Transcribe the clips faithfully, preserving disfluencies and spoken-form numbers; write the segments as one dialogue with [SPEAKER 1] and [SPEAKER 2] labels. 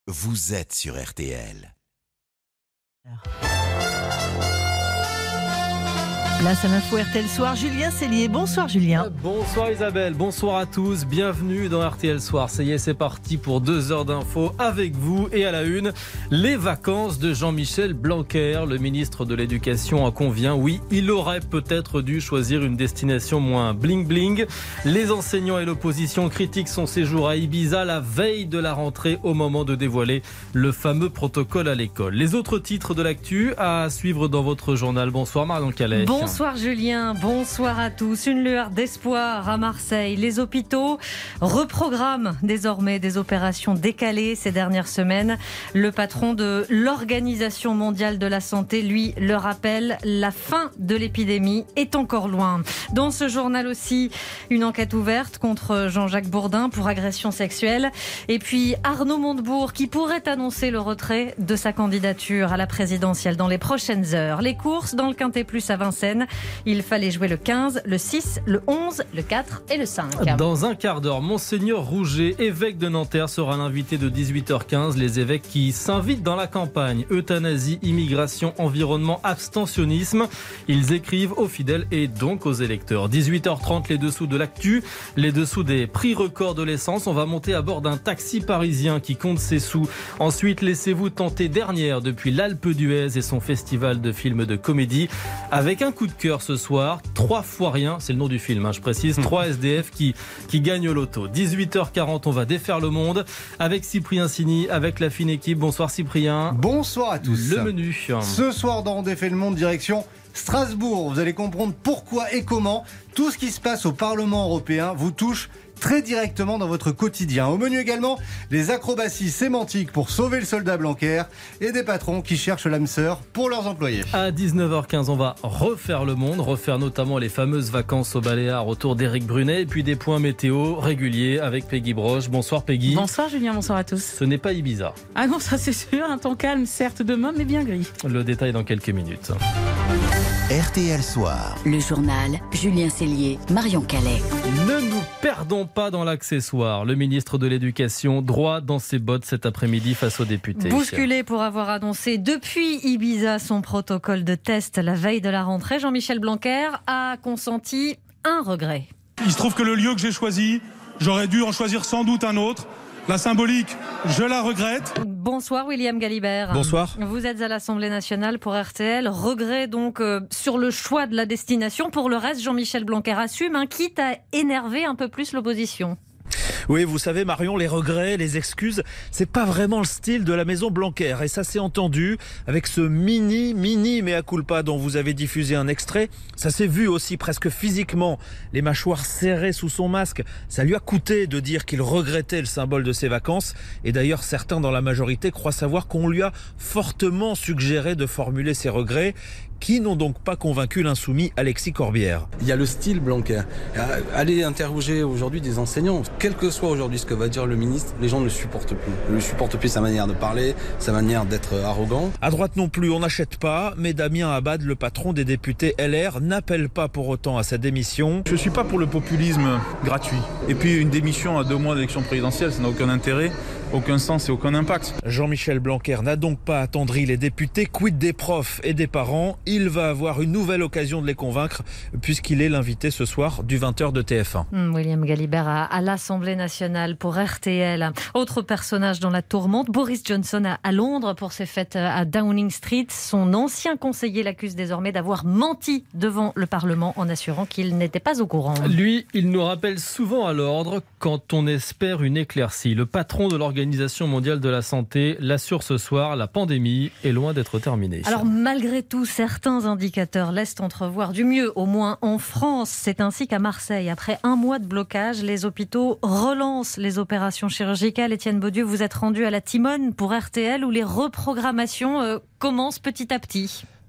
[SPEAKER 1] vous êtes sur R T L.
[SPEAKER 2] Là, ça m'info R T L Soir. Julien Cellier. Bonsoir Julien.
[SPEAKER 3] Bonsoir Isabelle, bonsoir à tous. Bienvenue dans R T L Soir. Ça y est, c'est parti pour deux heures d'infos avec vous. Et à la une, les vacances de Jean-Michel Blanquer. Le ministre de l'Éducation en convient. Oui, il aurait peut-être dû choisir une destination moins bling-bling. Les enseignants et l'opposition critiquent son séjour à Ibiza la veille de la rentrée au moment de dévoiler le fameux protocole à l'école. Les autres titres de l'actu à suivre dans votre journal. Bonsoir Marion Calais.
[SPEAKER 4] Bonsoir. Bonsoir Julien, bonsoir à tous. Une lueur d'espoir à Marseille. Les hôpitaux reprogramment désormais des opérations décalées ces dernières semaines. Le patron de l'Organisation mondiale de la santé, lui, le rappelle, la fin de l'épidémie est encore loin. Dans ce journal aussi, une enquête ouverte contre Jean-Jacques Bourdin pour agression sexuelle. Et puis Arnaud Montebourg qui pourrait annoncer le retrait de sa candidature à la présidentielle dans les prochaines heures. Les courses dans le Quintet Plus à Vincennes. Il fallait jouer le quinze, le six, le onze, le quatre et le cinq.
[SPEAKER 3] Dans un quart d'heure, Monseigneur Rouget, évêque de Nanterre, sera l'invité de dix-huit heures quinze. Les évêques qui s'invitent dans la campagne. Euthanasie, immigration, environnement, abstentionnisme. Ils écrivent aux fidèles et donc aux électeurs. dix-huit heures trente, les dessous de l'actu. Les dessous des prix records de l'essence. On va monter à bord d'un taxi parisien qui compte ses sous. Ensuite, laissez-vous tenter dernière depuis l'Alpe d'Huez et son festival de films de comédie. Avec un coup de cœur ce soir, trois fois rien, c'est le nom du film, hein, je précise, trois S D F qui, qui gagnent au loto. dix-huit heures quarante, on va défaire le monde avec Cyprien Sini, avec la fine équipe. Bonsoir Cyprien.
[SPEAKER 5] Bonsoir à tous.
[SPEAKER 3] Le menu.
[SPEAKER 5] Ce soir dans On défait le monde, direction Strasbourg. Vous allez comprendre pourquoi et comment tout ce qui se passe au Parlement européen vous touche très directement dans votre quotidien. Au menu également, les acrobaties sémantiques pour sauver le soldat Blanquer et des patrons qui cherchent l'âme sœur pour leurs employés.
[SPEAKER 3] À dix-neuf heures quinze, on va refaire le monde, refaire notamment les fameuses vacances aux Baléares autour d'Éric Brunet et puis des points météo réguliers avec Peggy Broche. Bonsoir Peggy.
[SPEAKER 2] Bonsoir Julien, bonsoir à tous.
[SPEAKER 3] Ce n'est pas Ibiza.
[SPEAKER 2] Ah non, ça c'est sûr, un temps calme certes demain mais bien gris.
[SPEAKER 3] Le détail dans quelques minutes.
[SPEAKER 1] R T L Soir.
[SPEAKER 6] Le journal, Julien Cellier, Marion Calais.
[SPEAKER 3] Ne nous perdons pas dans l'accessoire. Le ministre de l'Éducation, droit dans ses bottes cet après-midi face aux députés.
[SPEAKER 4] Bousculé pour avoir annoncé depuis Ibiza son protocole de test la veille de la rentrée, Jean-Michel Blanquer a consenti un regret.
[SPEAKER 7] Il se trouve que le lieu que j'ai choisi, j'aurais dû en choisir sans doute un autre. La symbolique, je la regrette.
[SPEAKER 4] Bonsoir William Galibert.
[SPEAKER 3] Bonsoir.
[SPEAKER 4] Vous êtes à l'Assemblée nationale pour R T L. Regret donc euh, sur le choix de la destination. Pour le reste, Jean-Michel Blanquer assume, hein, quitte à énerver un peu plus l'opposition.
[SPEAKER 8] Oui, vous savez Marion, les regrets, les excuses, c'est pas vraiment le style de la maison Blanquer. Et ça s'est entendu avec ce mini, mini mea culpa dont vous avez diffusé un extrait. Ça s'est vu aussi presque physiquement, les mâchoires serrées sous son masque. Ça lui a coûté de dire qu'il regrettait le symbole de ses vacances. Et d'ailleurs, certains dans la majorité croient savoir qu'on lui a fortement suggéré de formuler ses regrets, qui n'ont donc pas convaincu l'insoumis Alexis Corbière.
[SPEAKER 9] Il y a le style Blanquer. Allez interroger aujourd'hui des enseignants. Quel que soit aujourd'hui ce que va dire le ministre, les gens ne le supportent plus. Ne le supportent plus sa manière de parler, sa manière d'être arrogant.
[SPEAKER 8] À droite non plus, on n'achète pas, mais Damien Abad, le patron des députés L R, n'appelle pas pour autant à sa démission.
[SPEAKER 7] Je ne suis pas pour le populisme gratuit. Et puis une démission à deux mois d'élection présidentielle, ça n'a aucun intérêt, aucun sens et aucun impact.
[SPEAKER 8] Jean-Michel Blanquer n'a donc pas attendri les députés. Quid des profs et des parents? Il va avoir une nouvelle occasion de les convaincre puisqu'il est l'invité ce soir du vingt heures de T F un.
[SPEAKER 4] Mmh, William Galibert à, à l'Assemblée nationale pour R T L. Autre personnage dans la tourmente, Boris Johnson à, à Londres pour ses fêtes à Downing Street. Son ancien conseiller l'accuse désormais d'avoir menti devant le Parlement en assurant qu'il n'était pas au courant.
[SPEAKER 3] Lui, il nous rappelle souvent à l'ordre quand on espère une éclaircie. Le patron de l'Organisation mondiale de la santé l'assure ce soir, la pandémie est loin d'être terminée.
[SPEAKER 4] Alors malgré tout, certains indicateurs laissent entrevoir du mieux, au moins en France. C'est ainsi qu'à Marseille, après un mois de blocage, les hôpitaux relancent les opérations chirurgicales. Étienne Baudieu, vous êtes rendu à la Timone pour R T L où les reprogrammations euh, commencent petit à petit.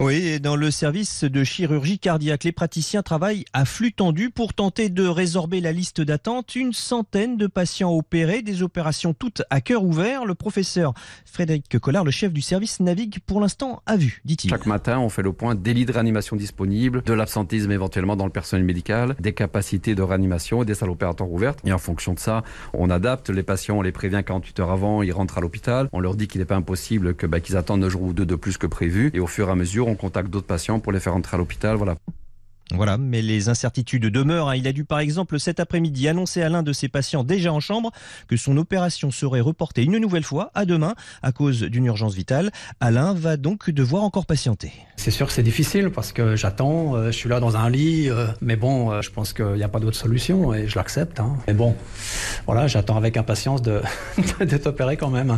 [SPEAKER 10] Oui, et dans le service de chirurgie cardiaque, les praticiens travaillent à flux tendu pour tenter de résorber la liste d'attente. Une centaine de patients opérés, des opérations toutes à cœur ouvert. Le professeur Frédéric Collard, le chef du service, navigue pour l'instant à vue, dit-il.
[SPEAKER 11] Chaque matin, on fait le point des lits de réanimation disponibles, de l'absentisme éventuellement dans le personnel médical, des capacités de réanimation et des salles opératoires ouvertes. Et en fonction de ça, on adapte les patients, on les prévient quarante-huit heures avant, ils rentrent à l'hôpital. On leur dit qu'il n'est pas impossible que, bah, qu'ils attendent un jour ou deux de plus que prévu. Et au fur et à mesure, on contacte d'autres patients pour les faire rentrer à l'hôpital. Voilà.
[SPEAKER 10] Voilà, mais les incertitudes demeurent. Il a dû par exemple cet après-midi annoncer à l'un de ses patients déjà en chambre que son opération serait reportée une nouvelle fois à demain à cause d'une urgence vitale. Alain va donc devoir encore patienter.
[SPEAKER 12] C'est sûr que c'est difficile parce que j'attends, euh, je suis là dans un lit, euh, mais bon, euh, je pense qu'il n'y a pas d'autre solution et je l'accepte. Hein. Mais bon, voilà, j'attends avec impatience de, d'être opéré quand même.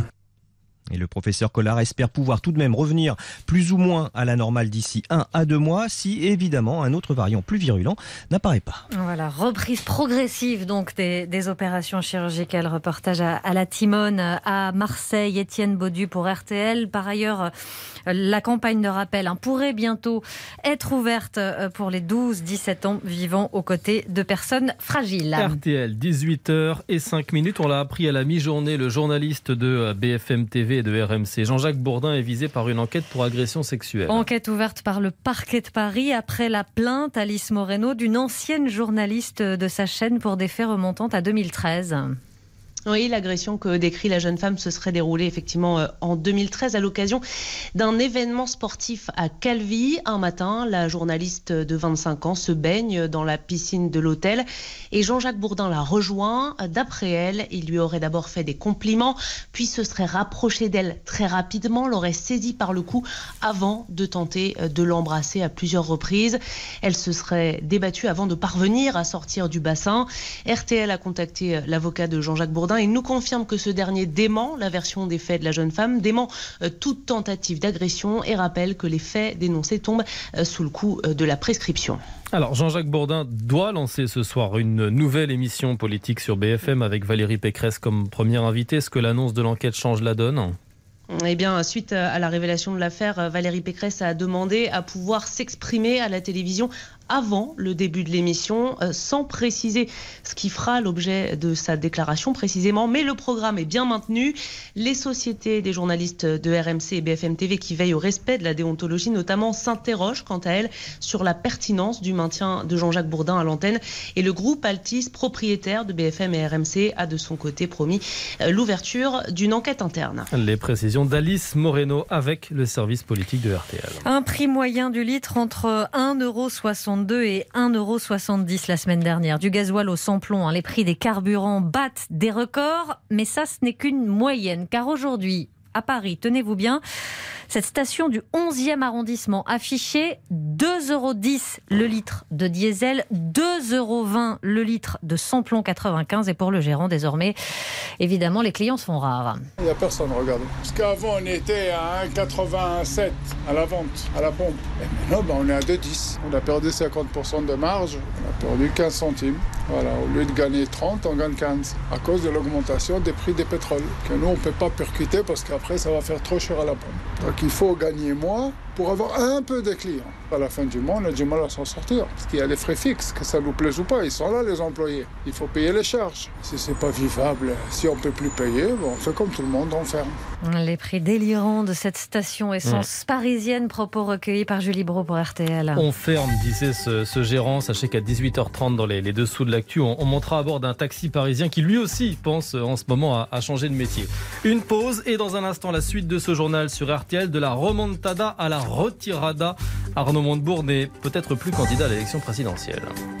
[SPEAKER 10] Et le professeur Collard espère pouvoir tout de même revenir plus ou moins à la normale d'ici un à deux mois, si évidemment un autre variant plus virulent n'apparaît pas.
[SPEAKER 4] Voilà, reprise progressive donc des, des opérations chirurgicales. Reportage à, à la Timone, à Marseille, Étienne Baudu pour R T L. Par ailleurs, la campagne de rappel hein, pourrait bientôt être ouverte pour les douze dix-sept ans vivant aux côtés de personnes fragiles.
[SPEAKER 3] R T L, dix-huit heures cinq minutes. On l'a appris à la mi-journée. Le journaliste de B F M T V et de R M C, Jean-Jacques Bourdin, est visé par une enquête pour agression sexuelle.
[SPEAKER 4] Enquête ouverte par le parquet de Paris après la plainte, Alice Moreno, d'une ancienne journaliste de sa chaîne pour des faits remontant à deux mille treize.
[SPEAKER 13] Oui, l'agression que décrit la jeune femme se serait déroulée effectivement en deux mille treize à l'occasion d'un événement sportif à Calvi. Un matin, la journaliste de vingt-cinq ans se baigne dans la piscine de l'hôtel et Jean-Jacques Bourdin la rejoint. D'après elle, il lui aurait d'abord fait des compliments, puis se serait rapproché d'elle très rapidement, l'aurait saisie par le cou avant de tenter de l'embrasser à plusieurs reprises. Elle se serait débattue avant de parvenir à sortir du bassin. R T L a contacté l'avocat de Jean-Jacques Bourdin. Il nous confirme que ce dernier dément la version des faits de la jeune femme, dément euh, toute tentative d'agression et rappelle que les faits dénoncés tombent euh, sous le coup euh, de la prescription.
[SPEAKER 3] Alors Jean-Jacques Bourdin doit lancer ce soir une nouvelle émission politique sur B F M avec Valérie Pécresse comme première invitée. Est-ce que l'annonce de l'enquête change la donne ?
[SPEAKER 13] Eh bien, suite à la révélation de l'affaire, Valérie Pécresse a demandé à pouvoir s'exprimer à la télévision avant le début de l'émission, euh, sans préciser ce qui fera l'objet de sa déclaration précisément. Mais le programme est bien maintenu. Les sociétés des journalistes de R M C et B F M T V qui veillent au respect de la déontologie, notamment, s'interrogent quant à elles sur la pertinence du maintien de Jean-Jacques Bourdin à l'antenne. Et le groupe Altis, propriétaire de B F M et R M C, a de son côté promis euh, l'ouverture d'une enquête interne.
[SPEAKER 3] Les précisions d'Alice Moreno avec le service politique de R T L.
[SPEAKER 4] Un prix moyen du litre entre un euro soixante-deux et un euro soixante-dix la semaine dernière. Du gasoil au sans-plomb, hein, les prix des carburants battent des records, mais ça, ce n'est qu'une moyenne, car aujourd'hui, à Paris, tenez-vous bien, cette station du onzième arrondissement affichait deux euros dix le litre de diesel, deux euros vingt le litre de sans-plomb quatre-vingt-quinze. Et pour le gérant, désormais, évidemment, les clients se font rares.
[SPEAKER 14] Il n'y a personne, regardez. Parce qu'avant, on était à un virgule quatre-vingt-sept à la vente, à la pompe. Et maintenant, ben, on est à deux virgule dix. On a perdu cinquante pour cent de marge, on a perdu quinze centimes. Voilà, au lieu de gagner trente, on gagne quinze. À cause de l'augmentation des prix des pétroles. Que nous, on ne peut pas percuter parce qu'après, ça va faire trop cher à la pompe. Donc il faut gagner moins pour avoir un peu de clients. À la fin du mois, on a du mal à s'en sortir. Parce qu'il y a les frais fixes, que ça nous plaise ou pas. Ils sont là, les employés. Il faut payer les charges. Si c'est pas vivable, si on peut plus payer, bon, on fait comme tout le monde, on ferme.
[SPEAKER 4] Les prix délirants de cette station essence mmh. parisienne, propos recueillis par Julie Brault pour R T L.
[SPEAKER 3] On ferme, disait ce, ce gérant. Sachez qu'à dix-huit heures trente, dans les, les dessous de l'actu, on, on montera à bord d'un taxi parisien qui lui aussi pense en ce moment à, à changer de métier. Une pause et dans un instant, la suite de ce journal sur R T L, de la remontada à la retirada. Arnaud Montebourg n'est peut-être plus candidat à l'élection présidentielle.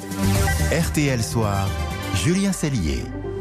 [SPEAKER 1] R T L Soir, Julien Cellier.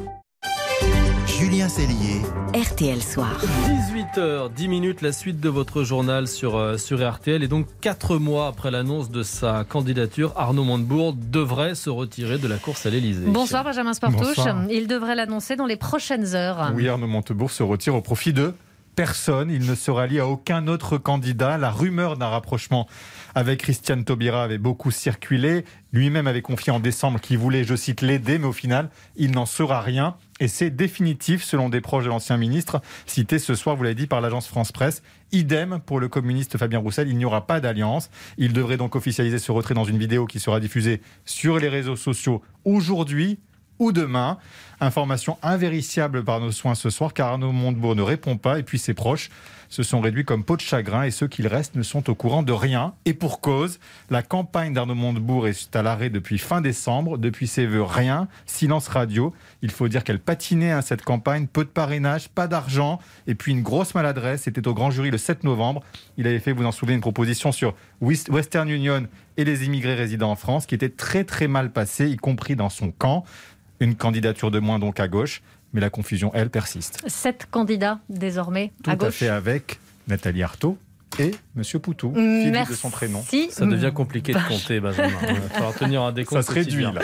[SPEAKER 1] Julien Cellier.
[SPEAKER 6] R T L Soir.
[SPEAKER 3] dix-huit heures dix minutes, la suite de votre journal sur, euh, sur R T L. Et donc, quatre mois après l'annonce de sa candidature, Arnaud Montebourg devrait se retirer de la course à l'Élysée.
[SPEAKER 4] Bonsoir Benjamin Sportouche. Bonsoir. Il devrait l'annoncer dans les prochaines heures.
[SPEAKER 15] Oui, Arnaud Montebourg se retire au profit de personne. Il ne se rallie à aucun autre candidat. La rumeur d'un rapprochement avec Christiane Taubira avait beaucoup circulé. Lui-même avait confié en décembre qu'il voulait, je cite, l'aider, mais au final, il n'en sera rien. Et c'est définitif, selon des proches de l'ancien ministre, cité ce soir, vous l'avez dit, par l'agence France Presse. Idem pour le communiste Fabien Roussel, il n'y aura pas d'alliance. Il devrait donc officialiser ce retrait dans une vidéo qui sera diffusée sur les réseaux sociaux aujourd'hui ou demain. Information invérifiable par nos soins ce soir, car Arnaud Montebourg ne répond pas, et puis ses proches se sont réduits comme peau de chagrin, et ceux qu'il reste ne sont au courant de rien. Et pour cause, la campagne d'Arnaud Montebourg est à l'arrêt depuis fin décembre. Depuis ses vœux, rien. Silence radio. Il faut dire qu'elle patinait hein, cette campagne. Peu de parrainage, pas d'argent, et puis une grosse maladresse. C'était au grand jury le sept novembre. Il avait fait, vous en souvenez, une proposition sur Western Union et les immigrés résidant en France, qui était très très mal passée, y compris dans son camp. Une candidature de moins donc à gauche, mais la confusion, elle, persiste.
[SPEAKER 4] Sept candidats désormais
[SPEAKER 15] Tout
[SPEAKER 4] à gauche.
[SPEAKER 15] Tout à fait, avec Nathalie Arthaud et Monsieur Poutou, Philippe
[SPEAKER 4] Merci.
[SPEAKER 15] de son prénom.
[SPEAKER 3] Ça devient compliqué de compter, Benjamin. Il va falloir tenir un décompte.
[SPEAKER 15] Ça se réduit, là.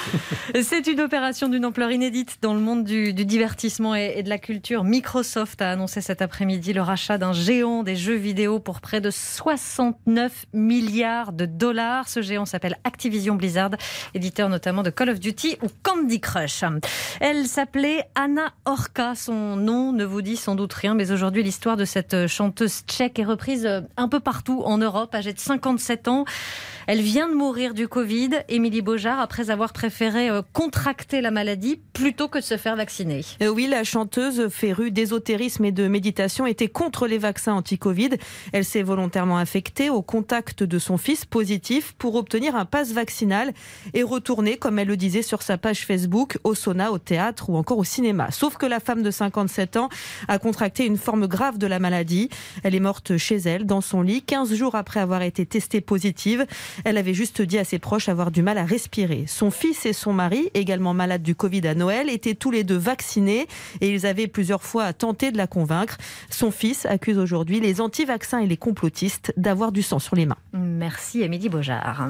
[SPEAKER 4] C'est une opération d'une ampleur inédite dans le monde du, du divertissement et, et de la culture. Microsoft a annoncé cet après-midi le rachat d'un géant des jeux vidéo pour près de soixante-neuf milliards de dollars. Ce géant s'appelle Activision Blizzard, éditeur notamment de Call of Duty ou Candy Crush. Elle s'appelait Anna Orka. Son nom ne vous dit sans doute rien, mais aujourd'hui, l'histoire de cette chanteuse tchèque est reprise un peu partout en Europe, âgée de cinquante-sept ans. Elle vient de mourir du Covid, Émilie Beaujard, après avoir préféré contracter la maladie plutôt que de se faire vacciner.
[SPEAKER 16] Euh oui, la chanteuse, férue d'ésotérisme et de méditation, était contre les vaccins anti-Covid. Elle s'est volontairement infectée au contact de son fils positif pour obtenir un pass vaccinal et retourner, comme elle le disait sur sa page Facebook, au sauna, au théâtre ou encore au cinéma. Sauf que la femme de cinquante-sept ans a contracté une forme grave de la maladie. Elle est morte chez elle, dans son lit, quinze jours après avoir été testée positive. Elle avait juste dit à ses proches avoir du mal à respirer. Son fils et son mari, également malades du Covid à Noël, étaient tous les deux vaccinés et ils avaient plusieurs fois tenté de la convaincre. Son fils accuse aujourd'hui les anti-vaccins et les complotistes d'avoir du sang sur les mains.
[SPEAKER 4] Merci Émilie Beaujard.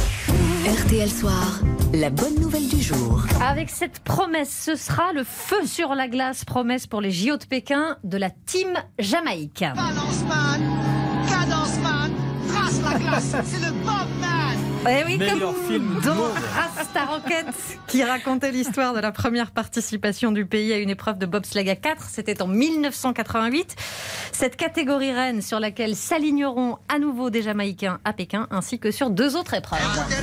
[SPEAKER 6] R T L Soir, la bonne nouvelle du jour.
[SPEAKER 4] Avec cette promesse, ce sera le feu sur la glace, promesse pour les J O de Pékin de la Team Jamaïque.
[SPEAKER 17] Balance man, cadence man, trace la glace, c'est le Bob man.
[SPEAKER 4] Eh oui,
[SPEAKER 3] meilleur
[SPEAKER 4] comme
[SPEAKER 3] film du
[SPEAKER 4] dans
[SPEAKER 3] monde.
[SPEAKER 4] Rasta Rocket, qui racontait l'histoire de la première participation du pays à une épreuve de bobsleigh à quatre. C'était en mille neuf cent quatre-vingt-huit. Cette catégorie reine sur laquelle s'aligneront à nouveau des Jamaïcains à Pékin, ainsi que sur deux autres épreuves.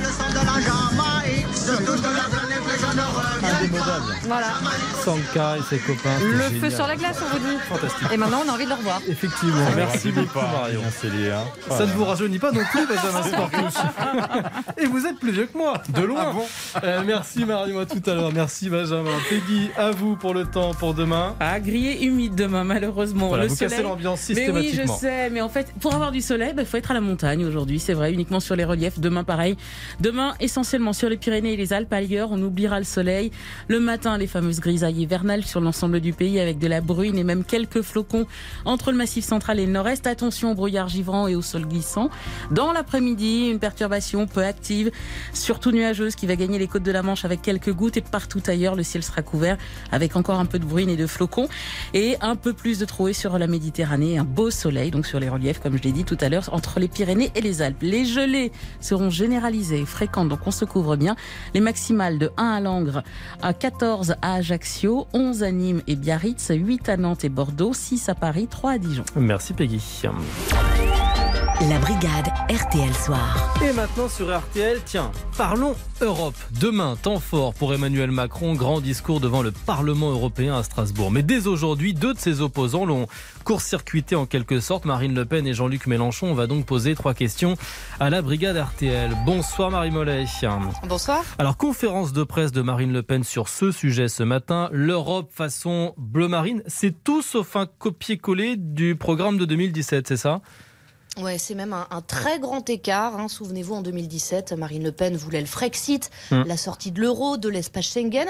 [SPEAKER 3] Indémodable.
[SPEAKER 4] Voilà.
[SPEAKER 3] Sanka et ses copains.
[SPEAKER 4] Le
[SPEAKER 3] génial.
[SPEAKER 4] feu sur la glace, on vous dit.
[SPEAKER 3] Fantastique.
[SPEAKER 4] Et maintenant, on a envie de le revoir.
[SPEAKER 3] Effectivement. Merci beaucoup, Marion. Ça ne vous rajeunit pas non plus, Benjamin Sportouche. Et vous êtes plus vieux que moi, de loin.
[SPEAKER 15] Ah bon
[SPEAKER 3] euh, merci Marion, à tout à l'heure. Merci Benjamin. Peggy, à vous pour le temps, pour demain.
[SPEAKER 18] Ah, grillé humide demain, malheureusement.
[SPEAKER 3] Voilà,
[SPEAKER 18] le
[SPEAKER 3] vous
[SPEAKER 18] soleil...
[SPEAKER 3] cassez l'ambiance
[SPEAKER 18] Mais
[SPEAKER 3] systématiquement.
[SPEAKER 18] oui, je sais. Mais en fait, pour avoir du soleil, il bah, faut être à la montagne aujourd'hui. C'est vrai, uniquement sur les reliefs. Demain, pareil. Demain, essentiellement sur les Pyrénées et les Alpes. Ailleurs, on oubliera le soleil. Le matin, les fameuses grisailles hivernales sur l'ensemble du pays avec de la bruine et même quelques flocons entre le massif central et le nord-est. Attention au brouillard givrant et au sol glissant. Dans l'après-midi, une perturbation peu active, surtout nuageuse, qui va gagner les côtes de la Manche avec quelques gouttes, et partout ailleurs, le ciel sera couvert avec encore un peu de bruine et de flocons et un peu plus de trouées sur la Méditerranée. Un beau soleil, donc sur les reliefs, comme je l'ai dit tout à l'heure, entre les Pyrénées et les Alpes. Les gelées seront généralisées et fréquentes, donc on se couvre bien. Les maximales de un à Langres, à quatorze à Ajaccio, onze à Nîmes et Biarritz, huit à Nantes et Bordeaux, six à Paris, trois à Dijon.
[SPEAKER 3] Merci Peggy.
[SPEAKER 6] La brigade R T L Soir.
[SPEAKER 3] Et maintenant sur R T L, tiens, parlons Europe. Demain, temps fort pour Emmanuel Macron, grand discours devant le Parlement européen à Strasbourg. Mais dès aujourd'hui, deux de ses opposants l'ont court-circuité en quelque sorte. Marine Le Pen et Jean-Luc Mélenchon. On va donc poser trois questions à la brigade R T L. Bonsoir Marie Mollet.
[SPEAKER 19] Bonsoir.
[SPEAKER 3] Alors, conférence de presse de Marine Le Pen sur ce sujet ce matin. L'Europe façon bleu marine, c'est tout sauf un copier-coller du programme de deux mille dix-sept, c'est ça ?
[SPEAKER 19] Ouais, c'est même un, un très grand écart. Hein. Souvenez-vous, en deux mille dix-sept, Marine Le Pen voulait le Frexit, mmh. la sortie de l'euro, de l'espace Schengen.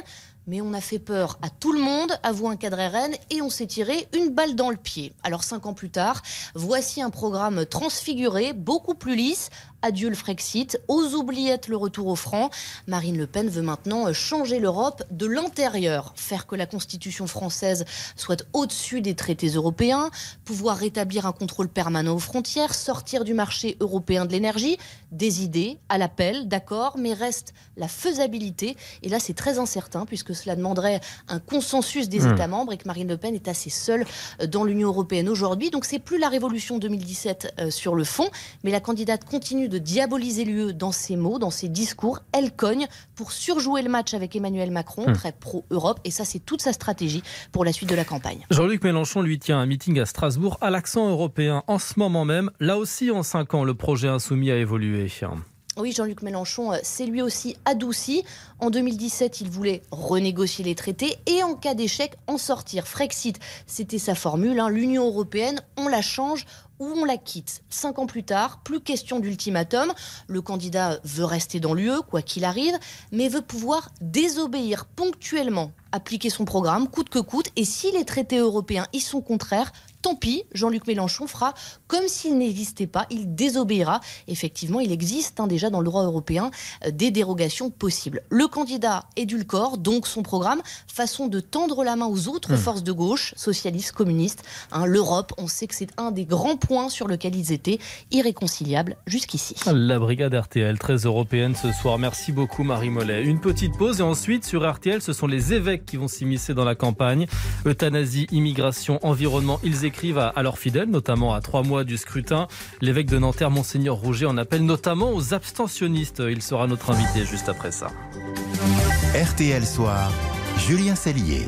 [SPEAKER 19] Mais on a fait peur à tout le monde, avoue un cadre R N, et on s'est tiré une balle dans le pied. Alors cinq ans plus tard, voici un programme transfiguré, beaucoup plus lisse. Adieu le Frexit, aux oubliettes le retour au franc. Marine Le Pen veut maintenant changer l'Europe de l'intérieur, faire que la Constitution française soit au-dessus des traités européens, pouvoir rétablir un contrôle permanent aux frontières, sortir du marché européen de l'énergie. Des idées à l'appel, d'accord, mais reste la faisabilité. Et là, c'est très incertain puisque cela demanderait un consensus des mmh. États membres et que Marine Le Pen est assez seule dans l'Union européenne aujourd'hui. Donc c'est plus la révolution deux mille dix-sept euh, sur le fond, mais la candidate continue de diaboliser l'U E dans ses mots, dans ses discours. Elle cogne pour surjouer le match avec Emmanuel Macron, mmh. très pro-Europe, et ça c'est toute sa stratégie pour la suite de la campagne.
[SPEAKER 3] Jean-Luc Mélenchon lui tient un meeting à Strasbourg à l'accent européen en ce moment même. Là aussi, en cinq ans, le projet insoumis a évolué.
[SPEAKER 19] Oui, Jean-Luc Mélenchon s'est lui aussi adouci. En deux mille dix-sept, il voulait renégocier les traités et en cas d'échec, en sortir. Frexit, c'était sa formule. Hein. L'Union européenne, on la change ou on la quitte. Cinq ans plus tard, plus question d'ultimatum. Le candidat veut rester dans l'U E, quoi qu'il arrive, mais veut pouvoir désobéir ponctuellement, appliquer son programme, coûte que coûte. Et si les traités européens y sont contraires, tant pis, Jean-Luc Mélenchon fera comme s'il n'existait pas, il désobéira. Effectivement, il existe hein, déjà dans le droit européen euh, des dérogations possibles. Le candidat édulcore donc son programme, façon de tendre la main aux autres mmh. forces de gauche, socialistes, communistes. Hein, L'Europe, on sait que c'est un des grands points sur lesquels ils étaient irréconciliables jusqu'ici.
[SPEAKER 3] La brigade R T L, très européenne ce soir. Merci beaucoup Marie Mollet. Une petite pause et ensuite sur R T L, ce sont les évêques qui vont s'immiscer dans la campagne. Euthanasie, immigration, environnement, ils écrivent à, à leurs fidèles, notamment à trois mois du scrutin. L'évêque de Nanterre, Monseigneur Rouget, en appelle notamment aux abstentionnistes. Il sera notre invité juste après ça.
[SPEAKER 1] R T L Soir, Julien Cellier.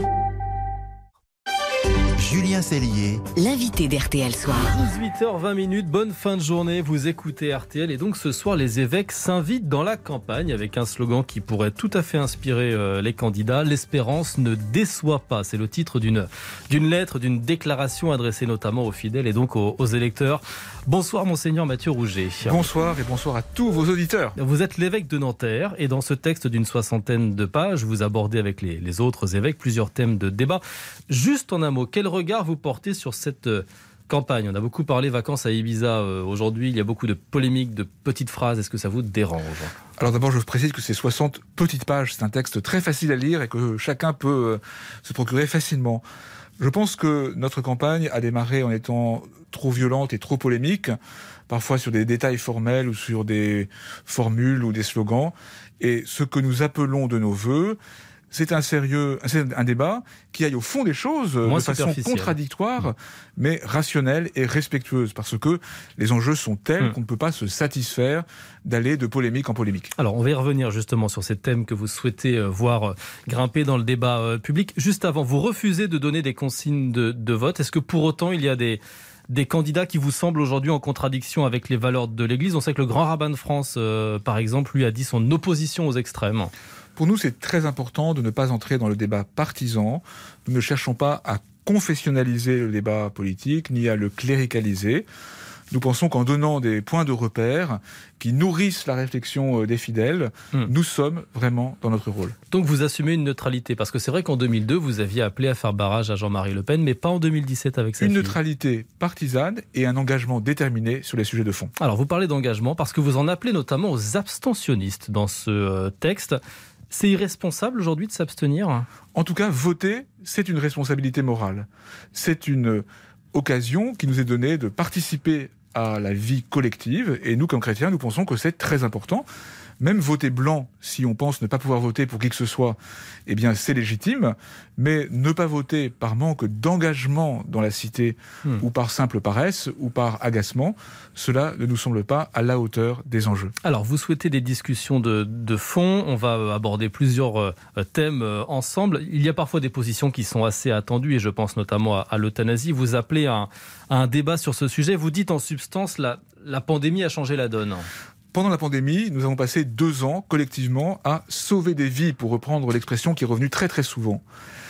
[SPEAKER 1] Julien Cellier,
[SPEAKER 6] l'invité d'R T L Soir.
[SPEAKER 3] dix-huit heures vingt, bonne fin de journée, vous écoutez R T L et donc ce soir les évêques s'invitent dans la campagne avec un slogan qui pourrait tout à fait inspirer euh, les candidats. L'espérance ne déçoit pas, c'est le titre d'une, d'une lettre, d'une déclaration adressée notamment aux fidèles et donc aux, aux électeurs. Bonsoir Monseigneur Mathieu Rouget.
[SPEAKER 20] Bonsoir et bonsoir à tous vos auditeurs.
[SPEAKER 3] Vous êtes l'évêque de Nanterre et dans ce texte d'une soixantaine de pages, vous abordez avec les, les autres évêques plusieurs thèmes de débat. Juste en un mot, quel regard vous portez sur cette euh, campagne? On a beaucoup parlé vacances à Ibiza euh, aujourd'hui, il y a beaucoup de polémiques, de petites phrases. Est-ce que ça vous dérange?
[SPEAKER 20] Alors d'abord, je vous précise que c'est soixante petites pages. C'est un texte très facile à lire et que chacun peut euh, se procurer facilement. Je pense que notre campagne a démarré en étant trop violente et trop polémique, parfois sur des détails formels ou sur des formules ou des slogans. Et ce que nous appelons de nos vœux, c'est un sérieux, c'est un débat qui aille au fond des choses,
[SPEAKER 3] Moins
[SPEAKER 20] de façon contradictoire, mmh. mais rationnelle et respectueuse, parce que les enjeux sont tels mmh. qu'on ne peut pas se satisfaire d'aller de polémique en polémique.
[SPEAKER 3] Alors, on va y revenir justement sur ces thèmes que vous souhaitez voir grimper dans le débat public. Juste avant, vous refusez de donner des consignes de, de vote. Est-ce que pour autant, il y a des... des candidats qui vous semblent aujourd'hui en contradiction avec les valeurs de l'Église? On sait que le grand rabbin de France, euh, par exemple, lui a dit son opposition aux extrêmes.
[SPEAKER 20] Pour nous, c'est très important de ne pas entrer dans le débat partisan. Nous ne cherchons pas à confessionnaliser le débat politique, ni à le cléricaliser. Nous pensons qu'en donnant des points de repère qui nourrissent la réflexion des fidèles, mmh. nous sommes vraiment dans notre rôle.
[SPEAKER 3] Donc vous assumez une neutralité, parce que c'est vrai qu'en deux mille deux, vous aviez appelé à faire barrage à Jean-Marie Le Pen, mais pas en deux mille dix-sept avec sa
[SPEAKER 20] Une
[SPEAKER 3] fille.
[SPEAKER 20] neutralité partisane et un engagement déterminé sur les sujets de fond.
[SPEAKER 3] Alors vous parlez d'engagement, parce que vous en appelez notamment aux abstentionnistes dans ce texte. C'est irresponsable aujourd'hui de s'abstenir?
[SPEAKER 20] En tout cas, voter, c'est une responsabilité morale. C'est une occasion qui nous est donnée de participer à la vie collective. Et nous, comme chrétiens, nous pensons que c'est très important. Même voter blanc, si on pense ne pas pouvoir voter pour qui que ce soit, eh bien c'est légitime. Mais ne pas voter par manque d'engagement dans la cité, mmh. ou par simple paresse, ou par agacement, cela ne nous semble pas à la hauteur des enjeux.
[SPEAKER 3] Alors, vous souhaitez des discussions de, de fond. On va aborder plusieurs euh, thèmes euh, ensemble. Il y a parfois des positions qui sont assez attendues, et je pense notamment à, à l'euthanasie. Vous appelez à un, à un débat sur ce sujet. Vous dites en substance, la, la pandémie a changé la donne.
[SPEAKER 20] Pendant la pandémie, nous avons passé deux ans collectivement à sauver des vies, pour reprendre l'expression qui est revenue très très souvent.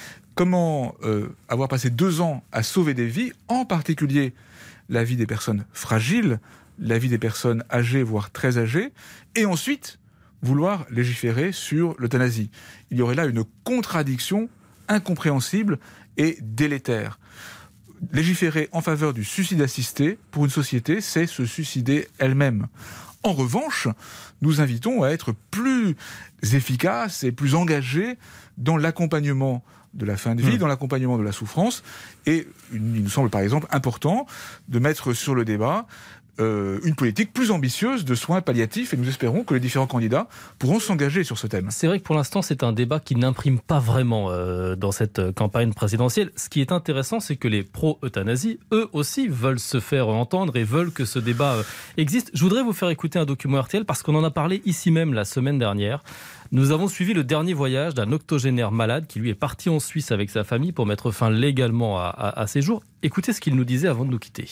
[SPEAKER 20] Comment euh, avoir passé deux ans à sauver des vies, en particulier la vie des personnes fragiles, la vie des personnes âgées, voire très âgées, et ensuite vouloir légiférer sur l'euthanasie. Il y aurait là une contradiction incompréhensible et délétère. Légiférer en faveur du suicide assisté, pour une société, c'est se suicider elle-même. En revanche, nous invitons à être plus efficaces et plus engagés dans l'accompagnement de la fin de vie, mmh. dans l'accompagnement de la souffrance. Et il nous semble par exemple important de mettre sur le débat Euh, une politique plus ambitieuse de soins palliatifs, et nous espérons que les différents candidats pourront s'engager sur ce thème.
[SPEAKER 3] C'est vrai que pour l'instant, c'est un débat qui n'imprime pas vraiment euh, dans cette campagne présidentielle. Ce qui est intéressant, c'est que les pro-euthanasie, eux aussi, veulent se faire entendre et veulent que ce débat euh, existe. Je voudrais vous faire écouter un document R T L parce qu'on en a parlé ici même la semaine dernière. Nous avons suivi le dernier voyage d'un octogénaire malade qui, lui, est parti en Suisse avec sa famille pour mettre fin légalement à, à, à ses jours. Écoutez ce qu'il nous disait avant de nous quitter.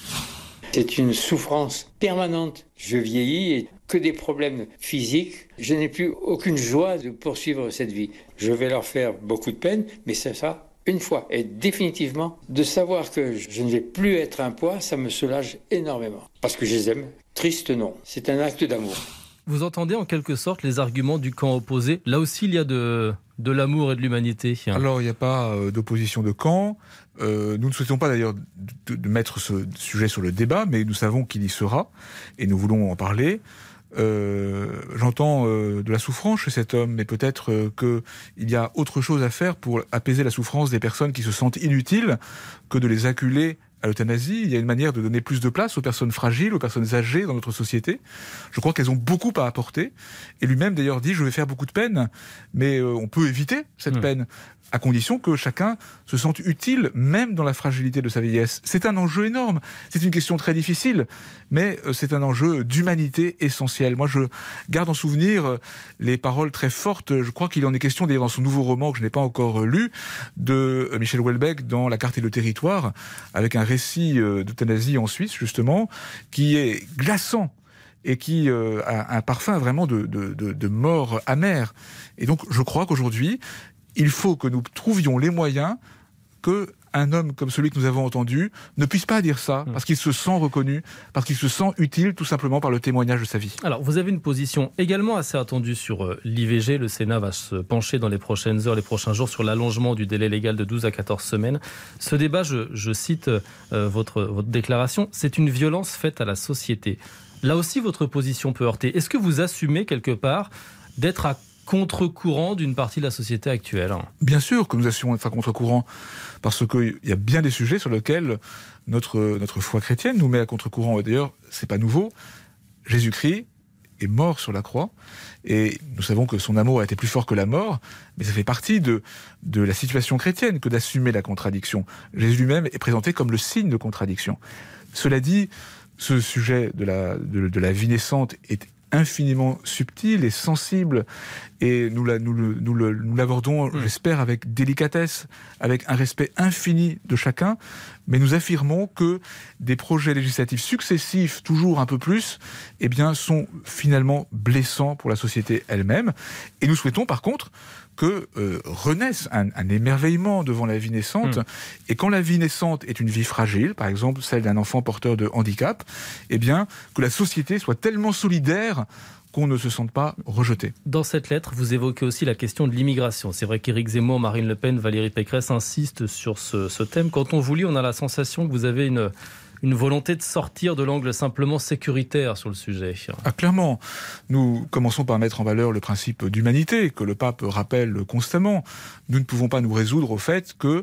[SPEAKER 21] C'est une souffrance permanente. Je vieillis et que des problèmes physiques. Je n'ai plus aucune joie de poursuivre cette vie. Je vais leur faire beaucoup de peine, mais c'est ça, une fois et définitivement. De savoir que je ne vais plus être un poids, ça me soulage énormément. Parce que je les aime. Triste, non. C'est un acte d'amour.
[SPEAKER 3] Vous entendez en quelque sorte les arguments du camp opposé. Là aussi, il y a de, de l'amour et de l'humanité.
[SPEAKER 20] Alors, il n'y a pas euh, d'opposition de camp. Euh, nous ne souhaitons pas d'ailleurs de, de mettre ce sujet sur le débat, mais nous savons qu'il y sera, et nous voulons en parler. Euh, j'entends euh, de la souffrance chez cet homme, mais peut-être euh, qu'il y a autre chose à faire pour apaiser la souffrance des personnes qui se sentent inutiles que de les acculer à l'euthanasie. Il y a une manière de donner plus de place aux personnes fragiles, aux personnes âgées dans notre société. Je crois qu'elles ont beaucoup à apporter. Et lui-même d'ailleurs dit « je vais faire beaucoup de peine », mais euh, on peut éviter cette mmh. peine, à condition que chacun se sente utile, même dans la fragilité de sa vieillesse. C'est un enjeu énorme, c'est une question très difficile, mais c'est un enjeu d'humanité essentiel. Moi, je garde en souvenir les paroles très fortes, je crois qu'il en est question d'ailleurs dans son nouveau roman que je n'ai pas encore lu, de Michel Houellebecq dans La carte et le territoire, avec un récit d'euthanasie en Suisse, justement, qui est glaçant et qui euh, a un parfum vraiment de, de, de, de mort amère. Et donc, je crois qu'aujourd'hui, il faut que nous trouvions les moyens que un homme comme celui que nous avons entendu ne puisse pas dire ça, parce qu'il se sent reconnu, parce qu'il se sent utile tout simplement par le témoignage de sa vie.
[SPEAKER 3] Alors, vous avez une position également assez attendue sur l'I V G. Le Sénat va se pencher dans les prochaines heures, les prochains jours, sur l'allongement du délai légal de douze à quatorze semaines. Ce débat, je, je cite euh, votre, votre déclaration, c'est une violence faite à la société. Là aussi, votre position peut heurter. Est-ce que vous assumez quelque part d'être à contre-courant d'une partie de la société actuelle?
[SPEAKER 20] Bien sûr que nous assumons être à contre-courant, parce qu'il y a bien des sujets sur lesquels notre, notre foi chrétienne nous met à contre-courant. Et d'ailleurs, c'est pas nouveau. Jésus-Christ est mort sur la croix, et nous savons que son amour a été plus fort que la mort, mais ça fait partie de, de la situation chrétienne que d'assumer la contradiction. Jésus lui-même est présenté comme le signe de contradiction. Cela dit, ce sujet de la, de, de la vie naissante est infiniment subtil et sensible, et nous, la, nous, le, nous, le, nous l'abordons, mmh. j'espère, avec délicatesse, avec un respect infini de chacun, mais nous affirmons que des projets législatifs successifs, toujours un peu plus, eh bien, sont finalement blessants pour la société elle-même, et nous souhaitons par contre que euh, renaisse un, un émerveillement devant la vie naissante. Mmh. Et quand la vie naissante est une vie fragile, par exemple celle d'un enfant porteur de handicap, eh bien, que la société soit tellement solidaire qu'on ne se sente pas rejeté.
[SPEAKER 3] Dans cette lettre, vous évoquez aussi la question de l'immigration. C'est vrai qu'Éric Zemmour, Marine Le Pen, Valérie Pécresse insistent sur ce, ce thème. Quand on vous lit, on a la sensation que vous avez une... une volonté de sortir de l'angle simplement sécuritaire sur le sujet.
[SPEAKER 20] Ah, clairement. Nous commençons par mettre en valeur le principe d'humanité, que le pape rappelle constamment. Nous ne pouvons pas nous résoudre au fait que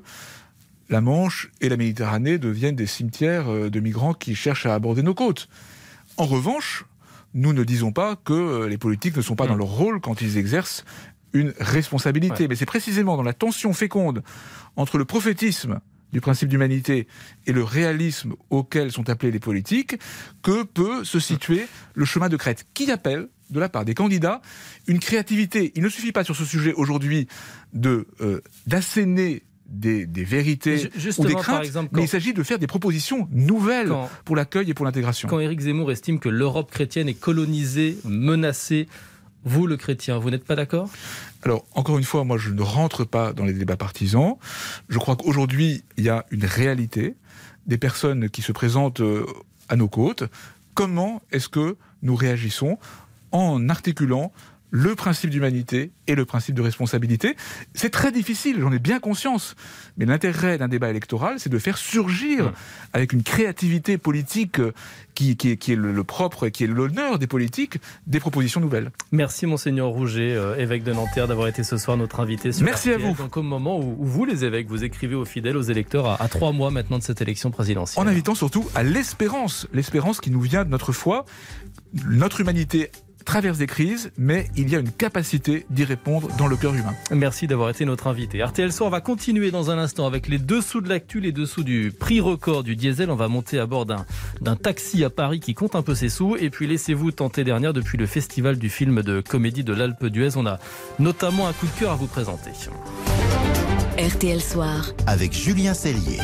[SPEAKER 20] la Manche et la Méditerranée deviennent des cimetières de migrants qui cherchent à aborder nos côtes. En revanche, nous ne disons pas que les politiques ne sont pas mmh. dans leur rôle quand ils exercent une responsabilité. Ouais. Mais c'est précisément dans la tension féconde entre le prophétisme du principe d'humanité et le réalisme auquel sont appelés les politiques que peut se situer le chemin de crête, qui appelle, de la part des candidats, une créativité. Il ne suffit pas sur ce sujet aujourd'hui de, euh, d'asséner des, des vérités ou des craintes, exemple, quand, mais il s'agit de faire des propositions nouvelles quand, pour l'accueil et pour l'intégration.
[SPEAKER 3] Quand Éric Zemmour estime que l'Europe chrétienne est colonisée, menacée, vous, le chrétien, vous n'êtes pas d'accord ?
[SPEAKER 20] Alors, encore une fois, moi, je ne rentre pas dans les débats partisans. Je crois qu'aujourd'hui, il y a une réalité, des personnes qui se présentent à nos côtes. Comment est-ce que nous réagissons en articulant le principe d'humanité et le principe de responsabilité. C'est très difficile, j'en ai bien conscience. Mais l'intérêt d'un débat électoral, c'est de faire surgir, mmh. avec une créativité politique qui, qui, est, qui est le, le propre et qui est l'honneur des politiques, des propositions nouvelles.
[SPEAKER 3] Merci Monseigneur Rouget, euh, évêque de Nanterre, d'avoir été ce soir notre invité sur
[SPEAKER 20] Merci
[SPEAKER 3] R T L.
[SPEAKER 20] à vous.
[SPEAKER 3] Donc au moment où, où vous, les évêques, vous écrivez aux fidèles, aux électeurs, à, à trois mois maintenant de cette élection présidentielle.
[SPEAKER 20] En invitant surtout à l'espérance, l'espérance qui nous vient de notre foi, notre humanité traverse des crises, mais il y a une capacité d'y répondre dans le cœur humain.
[SPEAKER 3] Merci d'avoir été notre invité. R T L Soir va continuer dans un instant avec les dessous de l'actu, les dessous du prix record du diesel. On va monter à bord d'un, d'un taxi à Paris qui compte un peu ses sous. Et puis laissez-vous tenter dernière depuis le festival du film de comédie de l'Alpe d'Huez. On a notamment un coup de cœur à vous présenter.
[SPEAKER 6] R T L Soir
[SPEAKER 1] avec Julien Cellier.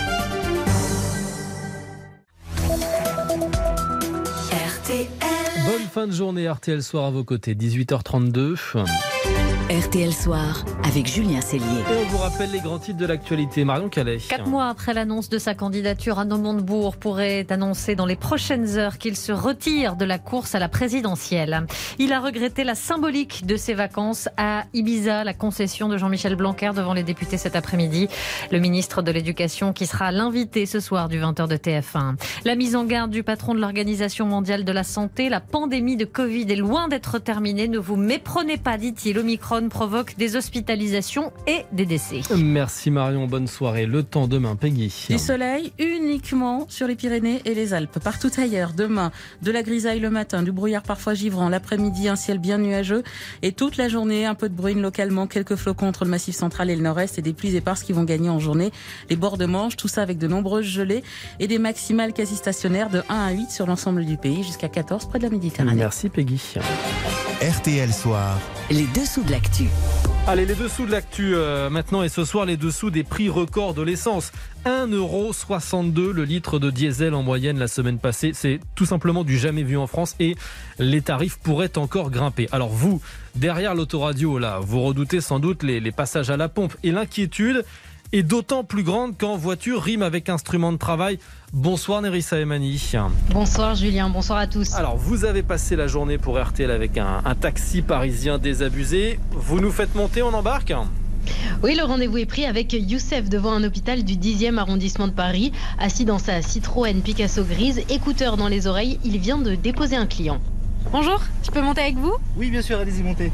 [SPEAKER 6] R T L.
[SPEAKER 3] Bonne fin de journée, R T L Soir à vos côtés, dix-huit heures trente-deux.
[SPEAKER 6] R T L Soir avec Julien Cellier.
[SPEAKER 3] Et on vous rappelle les grands titres de l'actualité. Marion Calais.
[SPEAKER 4] Quatre mois après l'annonce de sa candidature, Arnaud Montebourg pourrait annoncer dans les prochaines heures qu'il se retire de la course à la présidentielle. Il a regretté la symbolique de ses vacances à Ibiza, la concession de Jean-Michel Blanquer devant les députés cet après-midi. Le ministre de l'Éducation qui sera l'invité ce soir du vingt heures de T F un. La mise en garde du patron de l'Organisation mondiale de la santé, la pandémie de Covid est loin d'être terminée. Ne vous méprenez pas, dit-il. Omicron provoque des hospitalisations et des décès.
[SPEAKER 3] Merci Marion, bonne soirée. Le temps demain, Peggy.
[SPEAKER 18] Du soleil uniquement sur les Pyrénées et les Alpes. Partout ailleurs, demain, de la grisaille le matin, du brouillard parfois givrant. L'après-midi, un ciel bien nuageux. Et toute la journée, un peu de bruine localement, quelques flocons entre le massif central et le nord-est et des pluies éparses qui vont gagner en journée les bords de Manche. Tout ça avec de nombreuses gelées et des maximales quasi stationnaires de un à huit sur l'ensemble du pays jusqu'à quatorze près de la Méditerranée.
[SPEAKER 3] Merci Peggy.
[SPEAKER 1] R T L Soir.
[SPEAKER 6] Les dessous de l'actu.
[SPEAKER 3] Allez, les dessous de l'actu euh, maintenant et ce soir, les dessous des prix records de l'essence. un euro soixante-deux le litre de diesel en moyenne la semaine passée. C'est tout simplement du jamais vu en France et les tarifs pourraient encore grimper. Alors vous, derrière l'autoradio, là, vous redoutez sans doute les, les passages à la pompe et l'inquiétude est d'autant plus grande qu'en voiture rime avec instrument de travail. Bonsoir Nerissa Emani.
[SPEAKER 5] Bonsoir Julien, bonsoir à tous.
[SPEAKER 3] Alors vous avez passé la journée pour R T L avec un, un taxi parisien désabusé. Vous nous faites monter, on embarque ?
[SPEAKER 5] Oui, le rendez-vous est pris avec Youssef devant un hôpital du dixième arrondissement de Paris. Assis dans sa Citroën Picasso grise, écouteurs dans les oreilles, il vient de déposer un client.
[SPEAKER 22] Bonjour, je peux monter avec vous ?
[SPEAKER 23] Oui, bien sûr, allez-y, montez.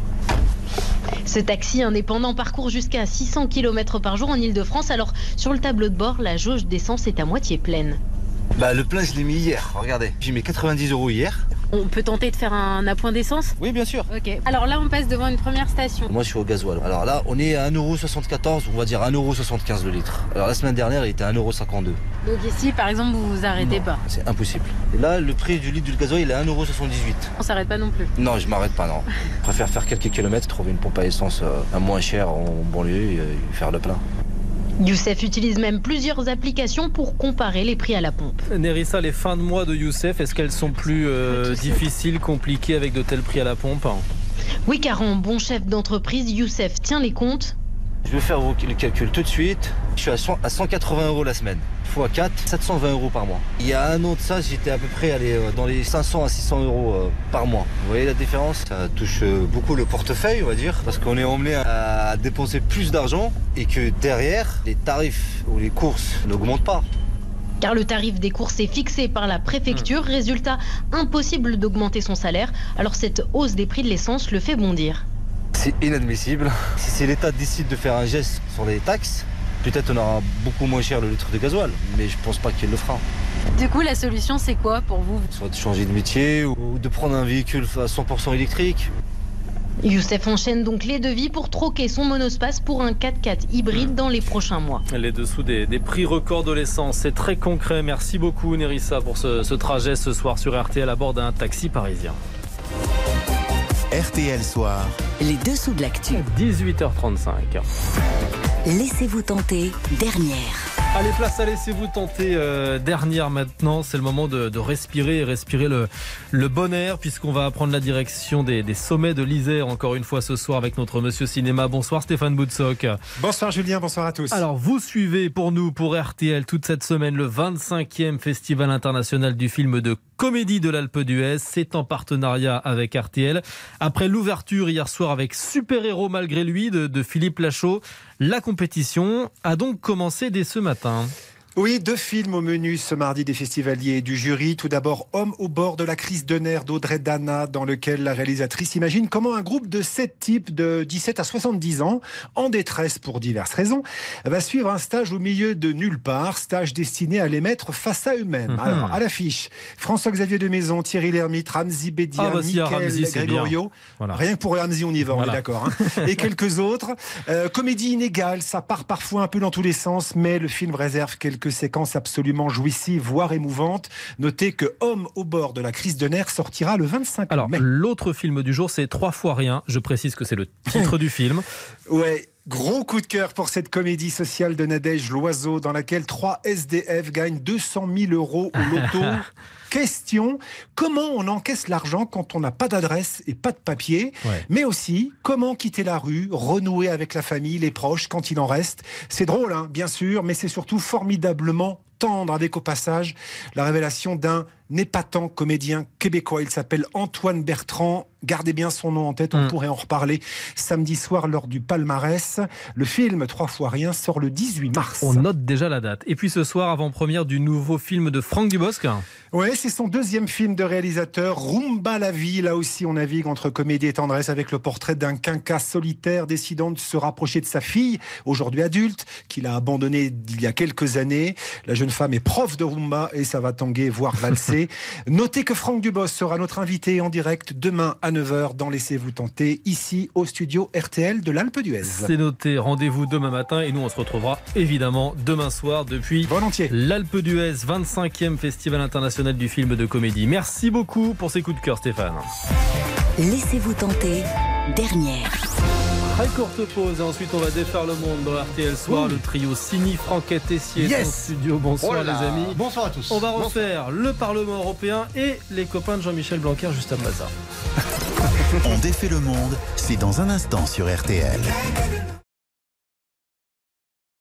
[SPEAKER 5] Ce taxi indépendant parcourt jusqu'à six cents kilomètres par jour en Ile-de-France. Alors, sur le tableau de bord, la jauge d'essence est à moitié pleine.
[SPEAKER 23] Bah, le plein, je l'ai mis hier, regardez. J'ai mis quatre-vingt-dix euros hier.
[SPEAKER 22] On peut tenter de faire un appoint d'essence ?
[SPEAKER 23] Oui, bien sûr.
[SPEAKER 22] Ok. Alors là, on passe devant une première station.
[SPEAKER 23] Moi, je suis au gasoil. Alors là, on est à un euro soixante-quatorze, on va dire un euro soixante-quinze le litre. Alors la semaine dernière, il était à un euro cinquante-deux.
[SPEAKER 22] Donc ici, par exemple, vous vous arrêtez
[SPEAKER 23] non,
[SPEAKER 22] pas ?
[SPEAKER 23] C'est impossible. Et là, le prix du litre du gasoil, il est à un euro soixante-dix-huit.
[SPEAKER 22] On s'arrête pas non plus ?
[SPEAKER 23] Non, je m'arrête pas, non. Je préfère faire quelques kilomètres, trouver une pompe à essence à moins cher en banlieue et faire le plein.
[SPEAKER 5] Youssef utilise même plusieurs applications pour comparer les prix à la pompe.
[SPEAKER 3] Nerissa, les fins de mois de Youssef, est-ce qu'elles sont plus euh, difficiles, compliquées avec de tels prix à la pompe ?
[SPEAKER 5] Oui, car en bon chef d'entreprise, Youssef tient les comptes.
[SPEAKER 23] Je vais faire le calcul tout de suite. Je suis à cent quatre-vingts euros la semaine. fois quatre, sept cent vingt euros par mois. Il y a un an de ça, j'étais à peu près allé dans les cinq cents à six cents euros par mois. Vous voyez la différence ? Ça touche beaucoup le portefeuille, on va dire, parce qu'on est emmené à dépenser plus d'argent et que derrière, les tarifs ou les courses n'augmentent pas.
[SPEAKER 5] Car le tarif des courses est fixé par la préfecture. Résultat, impossible d'augmenter son salaire. Alors cette hausse des prix de l'essence le fait bondir.
[SPEAKER 23] C'est inadmissible. Si, si l'État décide de faire un geste sur les taxes, peut-être on aura beaucoup moins cher le litre de gasoil, mais je pense pas qu'il le fera.
[SPEAKER 22] Du coup, la solution, c'est quoi pour vous ?
[SPEAKER 23] Soit de changer de métier ou de prendre un véhicule à cent pour cent électrique.
[SPEAKER 5] Youssef enchaîne donc les devis pour troquer son monospace pour un quatre-quatre hybride dans les prochains mois.
[SPEAKER 3] Les dessous des, des prix records de l'essence, c'est très concret. Merci beaucoup Nerissa pour ce, ce trajet ce soir sur R T L à bord d'un taxi parisien.
[SPEAKER 1] R T L Soir.
[SPEAKER 6] Les dessous de l'actu.
[SPEAKER 3] dix-huit heures trente-cinq.
[SPEAKER 6] Laissez-vous tenter, dernière.
[SPEAKER 3] Allez, place à laissez-vous tenter. Euh, dernière maintenant, c'est le moment de, de respirer et respirer le, le bon air, puisqu'on va prendre la direction des, des sommets de l'Isère encore une fois ce soir avec notre Monsieur Cinéma. Bonsoir Stéphane Boutsock.
[SPEAKER 2] Bonsoir Julien, bonsoir à tous.
[SPEAKER 3] Alors vous suivez pour nous, pour R T L, toute cette semaine le vingt-cinquième Festival international du film de comédie de l'Alpe d'Huez. C'est en partenariat avec R T L. Après l'ouverture hier soir avec Super Héros malgré lui de, de Philippe Lachaud, la compétition a donc commencé dès ce matin.
[SPEAKER 2] Oui, deux films au menu ce mardi des festivaliers et du jury. Tout d'abord, Homme au bord de la crise de nerfs d'Audrey Dana, dans lequel la réalisatrice imagine comment un groupe de sept types de dix-sept à soixante-dix ans, en détresse pour diverses raisons, va suivre un stage au milieu de nulle part, stage destiné à les mettre face à eux-mêmes. Mmh. Alors, à l'affiche, François-Xavier de Maison, Thierry Lhermitte, Ramzy Bédia,
[SPEAKER 3] ah bah si,
[SPEAKER 2] Mickaël Grégorio. Voilà. Rien que pour Ramzy, on y va, voilà. On est d'accord. Hein. Et quelques autres. Euh, comédie inégale, ça part parfois un peu dans tous les sens, mais le film réserve quelques séquences absolument jouissives, voire émouvantes. Notez que Homme au bord de la crise de nerfs sortira le vingt-cinq mai.
[SPEAKER 3] Alors, l'autre film du jour, c'est Trois fois rien. Je précise que c'est le titre du film.
[SPEAKER 2] Ouais. Gros coup de cœur pour cette comédie sociale de Nadège Loiseau, dans laquelle trois S D F gagnent deux cent mille euros au loto. Question, comment on encaisse l'argent quand on n'a pas d'adresse et pas de papier, ouais. Mais aussi, comment quitter la rue, renouer avec la famille, les proches, quand il en reste. C'est drôle, hein, bien sûr, mais c'est surtout formidablement tendre, avec au passage la révélation d'un épatant comédien québécois. Il s'appelle Antoine Bertrand. Gardez bien son nom en tête, on mmh. pourrait en reparler samedi soir lors du palmarès. Le film Trois fois rien sort le dix-huit mars.
[SPEAKER 3] On note déjà la date. Et puis ce soir, avant-première du nouveau film de Franck Dubosc.
[SPEAKER 2] Oui, c'est son deuxième film de réalisateur, Rumba la vie. Là aussi, on navigue entre comédie et tendresse avec le portrait d'un quinca solitaire décidant de se rapprocher de sa fille, aujourd'hui adulte, qu'il a abandonnée il y a quelques années. La jeune femme est prof de rumba et ça va tanguer, voire valser. Notez que Franck Dubosc sera notre invité en direct demain à neuf heures dans Laissez-vous tenter, ici au studio R T L de l'Alpe d'Huez.
[SPEAKER 3] C'est noté, rendez-vous demain matin et nous on se retrouvera évidemment demain soir depuis
[SPEAKER 2] volontiers
[SPEAKER 3] l'Alpe d'Huez, vingt-cinquième Festival international du film de comédie. Merci beaucoup pour ces coups de cœur Stéphane.
[SPEAKER 6] Laissez-vous tenter, dernière.
[SPEAKER 3] Très courte pause et ensuite on va défaire le monde dans R T L Soir. Ouh. Le trio Sini, Franquette, Tessier yes. en studio. Bonsoir oh les amis.
[SPEAKER 7] Bonsoir à tous.
[SPEAKER 3] On va refaire
[SPEAKER 7] Bonsoir.
[SPEAKER 3] le Parlement européen et les copains de Jean-Michel Blanquer juste après ça.
[SPEAKER 1] On défait le monde, c'est dans un instant sur R T L.